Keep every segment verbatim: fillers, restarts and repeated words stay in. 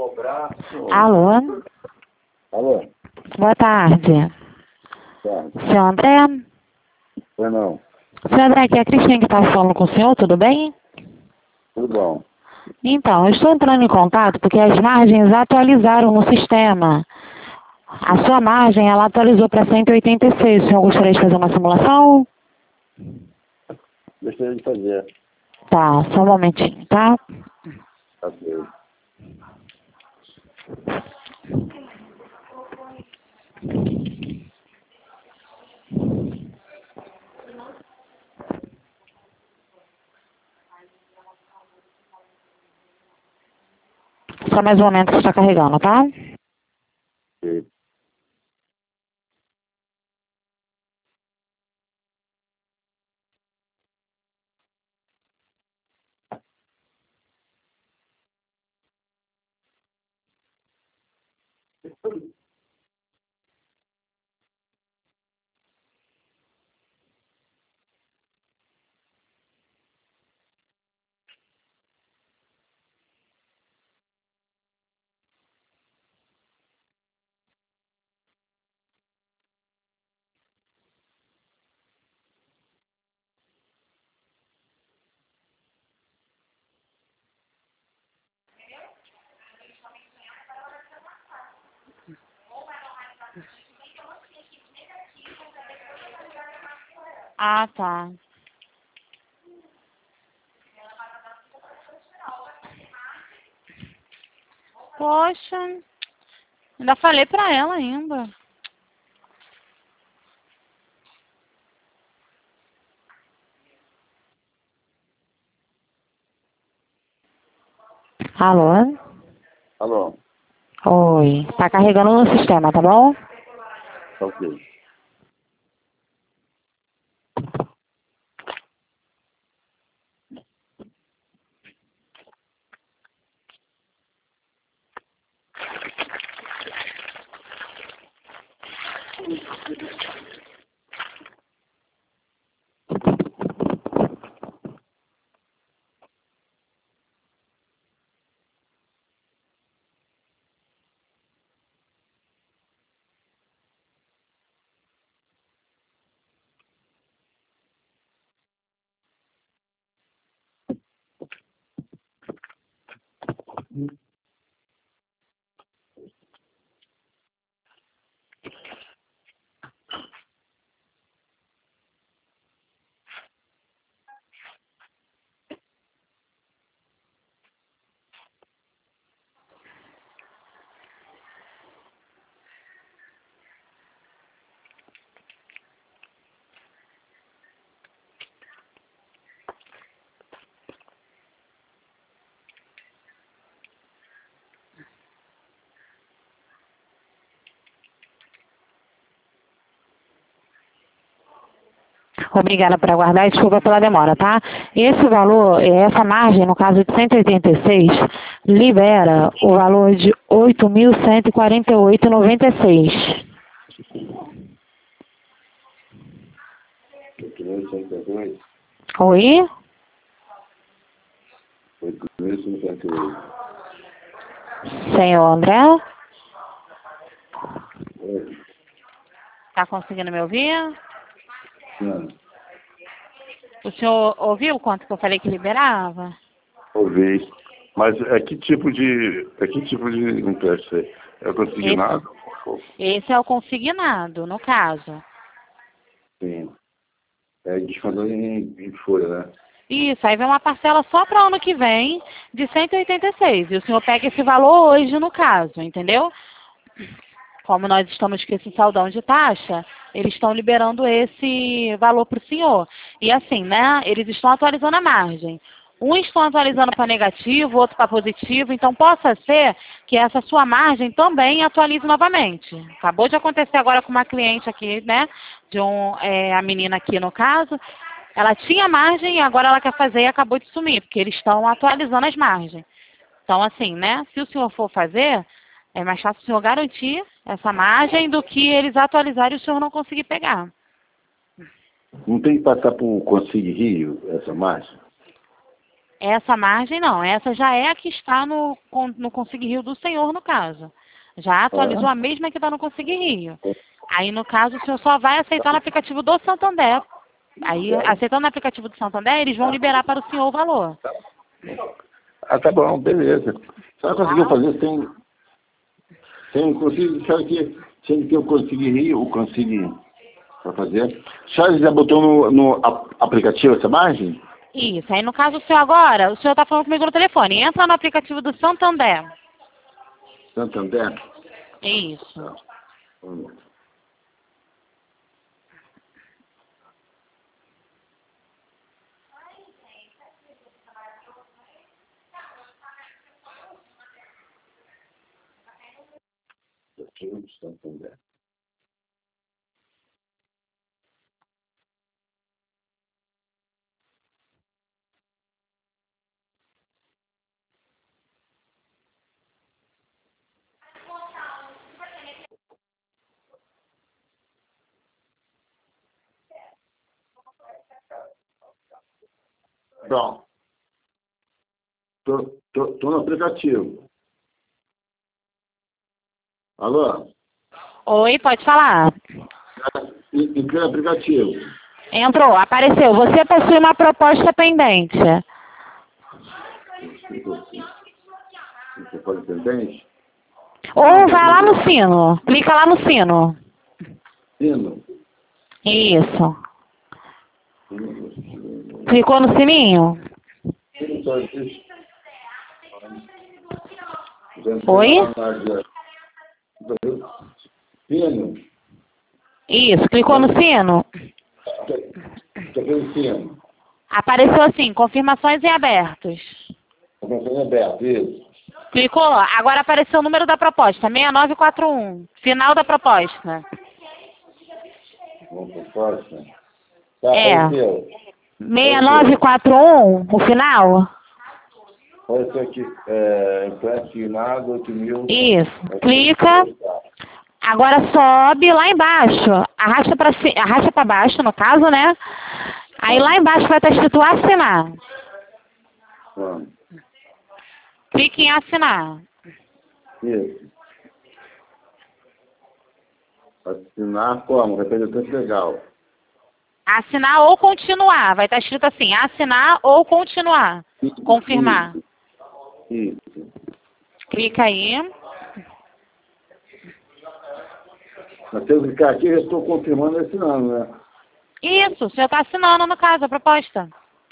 Alô? Alô? Boa tarde. Tá. Seu André? Foi não. Seu André, aqui é a Cristina que está falando com o senhor, tudo bem? Tudo bom. Então, eu estou entrando em contato porque as margens atualizaram no sistema. A sua margem, ela atualizou para cento e oitenta e seis. O senhor gostaria de fazer uma simulação? Gostaria de fazer. Tá, só um momentinho, tá? Ok. Só mais um momento que está carregando, tá? Ok. Ah, tá. Poxa, ainda falei pra ela ainda. Alô? Alô? Oi. Tá carregando no sistema, tá bom? Ok. Obrigada por aguardar e desculpa pela demora, tá? Esse valor, essa margem, no caso de cento e oitenta e seis, libera o valor de oito mil cento e quarenta e oito vírgula noventa e seis. oito mil e cinquenta e oito? Oi? oito mil e cinquenta e oito. Senhor André? Oi. Tá conseguindo me ouvir? Não. O senhor ouviu quanto que eu falei que liberava? Ouvi. Mas é que tipo de... É que tipo de empréstimo? É consignado? Esse, esse é o consignado, no caso. Sim. É descontado em, em folha, né? Isso, aí vem uma parcela só para o ano que vem de cento e oitenta e seis. E o senhor pega esse valor hoje, no caso, entendeu? Como nós estamos com esse saldão de taxa, eles estão liberando esse valor para o senhor. E assim, né, eles estão atualizando a margem. Um estão atualizando para negativo, outro para positivo, então possa ser que essa sua margem também atualize novamente. Acabou de acontecer agora com uma cliente aqui, né, de um, é, a menina aqui no caso, ela tinha margem e agora ela quer fazer e acabou de sumir, porque eles estão atualizando as margens. Então, assim, né, se o senhor for fazer, é mais fácil o senhor garantir essa margem do que eles atualizarem e o senhor não conseguir pegar. Não tem que passar por Consigue Rio, essa margem? Essa margem não, essa já é a que está no, no Consigue Rio do senhor, no caso. Já atualizou Ah. a mesma que está no Consigue Rio. Aí, no caso, o senhor só vai aceitar no aplicativo do Santander. Aí, aceitando no aplicativo do Santander, eles vão liberar para o senhor o valor. Ah, tá bom, beleza. A senhora conseguiu fazer sem... sem conseguir... Sabe que, sem que eu consegui rir, eu consegui para fazer. A senhora já botou no, no aplicativo essa margem? Isso. Aí, no caso, o senhor agora, o senhor está falando comigo no telefone. Entra no aplicativo do Santander. Santander? Isso. Tá. Hum. Santander. Pronto. Tô, tô, tô no aplicativo. Alô? Oi, pode falar. Entrei no aplicativo. Entrou, apareceu. Você possui uma proposta pendente. Você pode entender? Ou vai lá no sino. Clica lá no sino. Sino. Isso. Clicou no sininho? Oi? Sino. Isso, clicou no sino? Cliquei no sino. Apareceu assim, confirmações em abertos. Confirmações abertas, isso. Clicou, agora apareceu o número da proposta, seis nove quatro um, final da proposta. Uma proposta. Tá, É. apareceu. seis nove quatro um, o final? Apareceu aqui, é, impressionado, oito mil. Isso, clica. Agora sobe lá embaixo, arrasta para arrasta para baixo, no caso, né? Aí lá embaixo vai estar escrito assinar. Ah. Clique em assinar. Isso. Assinar como? Representante legal. Assinar ou continuar. Vai estar escrito assim, assinar ou continuar. Isso, Confirmar. Isso. Isso. Clica aí. Mas se eu clicar aqui, eu estou confirmando e assinando, né? Isso, o senhor está assinando, no caso, a proposta.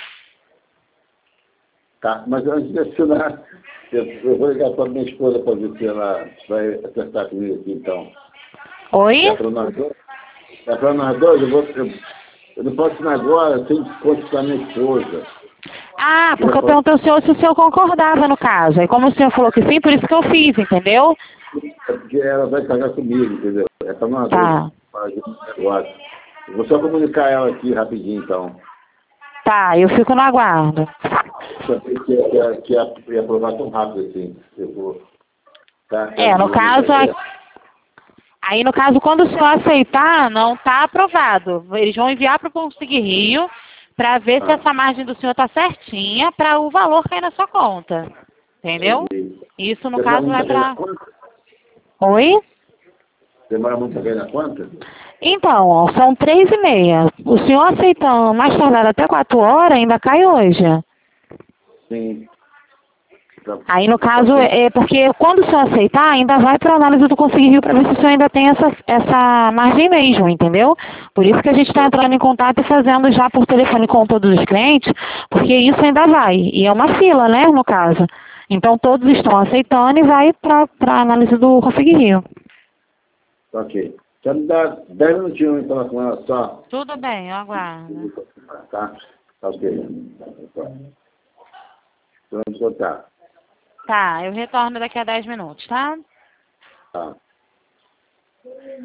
Tá, mas antes de assinar, eu, eu vou ligar para minha esposa para ver se ela vai acertar comigo aqui, então. Oi? É para nós dois? É para nós dois? Eu, vou, eu, eu não posso assinar agora, sem contar minha esposa. Ah, porque eu perguntei ao senhor se o senhor concordava, no caso. Aí como o senhor falou que sim, por isso que eu fiz, entendeu? É porque ela vai pagar comigo, entendeu? É para nós Tá. dois fazer um negócio. Eu vou só comunicar ela aqui rapidinho, então. Tá, eu fico no aguardo. Que, que, que ia, ia aprovar tão rápido assim. Eu vou, tá, É, no caso, é, aí no caso, quando o senhor aceitar, não está aprovado. Eles vão enviar para o Consigue Rio para ver se Ah. essa margem do senhor está certinha para o valor cair na sua conta. Entendeu? Isso, no caso, vai para... Oi? Demora muito para cair na conta? Então, ó, são três e meia. O senhor aceitando mais tardar até quatro horas, ainda cai hoje. Sim. Aí, no caso, é porque quando o senhor aceitar, ainda vai para a análise do Consigue Rio para ver se o senhor ainda tem essa, essa margem mesmo, entendeu? Por isso que a gente está entrando em contato e fazendo já por telefone com todos os clientes, porque isso ainda vai. E é uma fila, né, no caso. Então, todos estão aceitando e vai para a análise do Consigue Rio. Ok. Só me dá dez minutinhos para falar com ela só. Tudo bem, eu aguardo. Tá? Tá ok. Vamos contar. Tá, eu retorno daqui a dez minutos, tá? Tá.